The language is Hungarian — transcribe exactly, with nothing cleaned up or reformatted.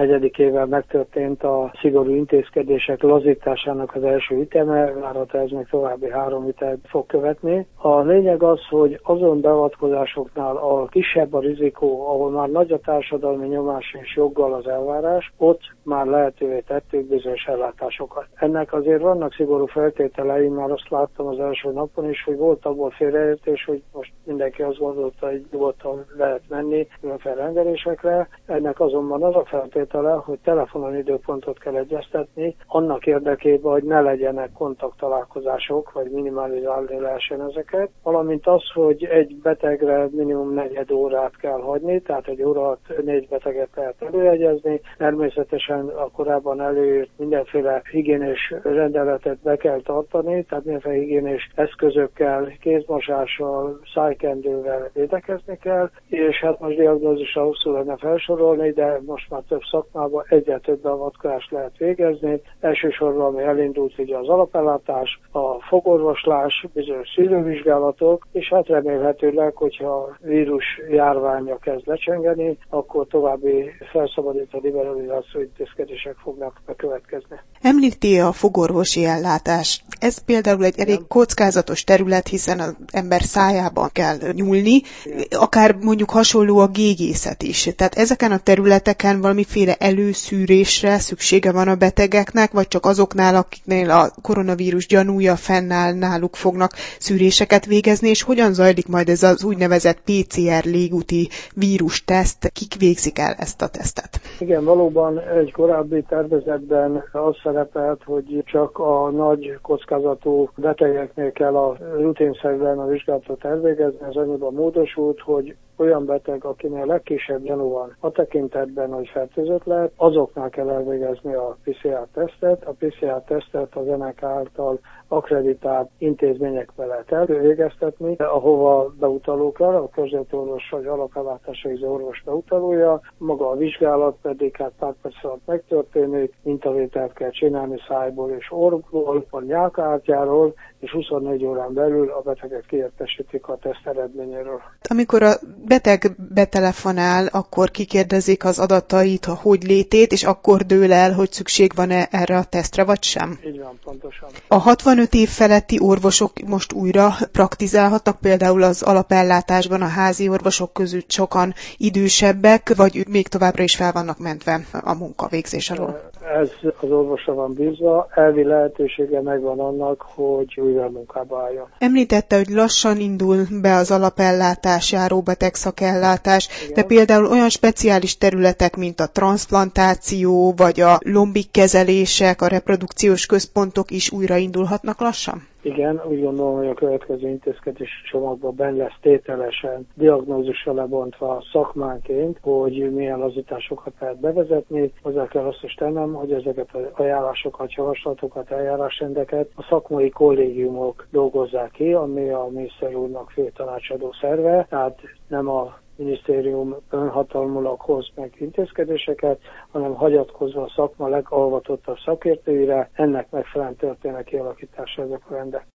negyedikével megtörtént a szigorú intézkedések lazításának az első üteme, várható ez még további három ütemet fog követni. A lényeg az, hogy azon beavatkozásoknál, ahol kisebb a rizikó, ahol már nagy a társadalmi nyomás és joggal az elvárás, ott már lehetővé tettük bizonyos ellátásokat. Ennek azért vannak szigorú feltételei, már azt láttam az első napon is, hogy volt abból félreértés, hogy most mindenki azt gondolta, hogy nyugodtan lehet menni különféle rendelésekre. Ennek azonban az a feltétele, hogy telefonon időpontot kell egyeztetni, annak érdekében, hogy ne legyenek kontakttalálkozások, vagy minimalizálni lehessen ezeket, valamint az, hogy egy betegre minimum negyed órát kell hagyni, tehát egy óra alatt négy beteget lehet előjegyezni. Természetesen a korábban előírt mindenféle higiénés rendeletet be kell tartani, tehát mindenféle higiénés eszközökkel, kézmosással, szájkendővel védekezni kell, és hát most diagnózisra hosszú lenne felsorolni, de most már több szakmában egyre több beavatkozást lehet végezni. Elsősorban ami elindult ugye az alapellátás, a fogorvoslás, bizonyos szűrővizsgálatok, és hát remélhetőleg, hogyha vírus járványa kezd lecsengeni, akkor további felszabadító liberalizáció intézkedések fognak bekövetkezni. Említi a fogorvosi ellátást. Ez például egy elég kockázatos terület, hiszen az ember szájában kell nyúlni, akár mondjuk hasonló a gégészet is. Tehát ezeken a területeken valamiféle előszűrésre szüksége van a betegeknek, vagy csak azoknál, akiknél a koronavírus gyanúja fennáll, náluk fognak szűréseket végezni, és hogyan zajlik majd ez az úgynevezett pé cé er légúti vírusteszt, kik végzik el ezt a tesztet? Igen, valóban egy korábbi tervezetben az szerepelt, hogy csak a nagy kockázatú betegeknél kell a rutinszerűen a vizsgálatot elvégezni, ez annyiban módosult, hogy olyan beteg, akinél legkisebb gyanú van a tekintetben, hogy fertőzött lehet, azoknál kell elvégezni a pé cé er tesztet. A pé cé er tesztet az en e ká által akkreditált intézményekbe lehet elvégeztetni, ahova beutalókra, a körzeti orvos vagy alapellátásra végző orvos beutalója, maga a vizsgálat pedig hát pár perc alatt megtörténik, mintavételt kell csinálni szájból és orrból, a nyálkártyáról, és huszonnégy órán belül a beteget kiértesítik a teszt eredményéről. Amikor a beteg betelefonál, akkor kikérdezik az adatait, a hogy létét, és akkor dől el, hogy szükség van-e erre a tesztre, vagy sem? Így van, pontosan. A hatvanöt év feletti orvosok most újra praktizálhatnak, például az alapellátásban a házi orvosok között sokan idősebbek, vagy ők még továbbra is fel vannak mentve a munkavégzés alól? Ez az orvosra van bízva, elvi lehetősége megvan annak, hogy újra munkába álljon. Említette, hogy lassan indul be az alapellátás, járóbeteg szakellátás, igen. De például olyan speciális területek, mint a transzplantáció, vagy a lombik kezelések, a reprodukciós központok is újraindulhatnak lassan? Igen, úgy gondolom, hogy a következő intézkedés csomagban benne lesz tételesen, diagnózisra lebontva szakmánként, hogy milyen lazításokat lehet bevezetni. Hozzá kell azt is tennem, hogy ezeket az ajánlásokat, javaslatokat, eljárásrendeket a szakmai kollégiumok dolgozzák ki, ami a miniszter úrnak fő tanácsadó szerve, tehát nem a minisztérium önhatalmulag hoz meg intézkedéseket, hanem hagyatkozva a szakma legalvatottabb szakértőire, ennek megfelelően történnek kialakítása ezek a rendek.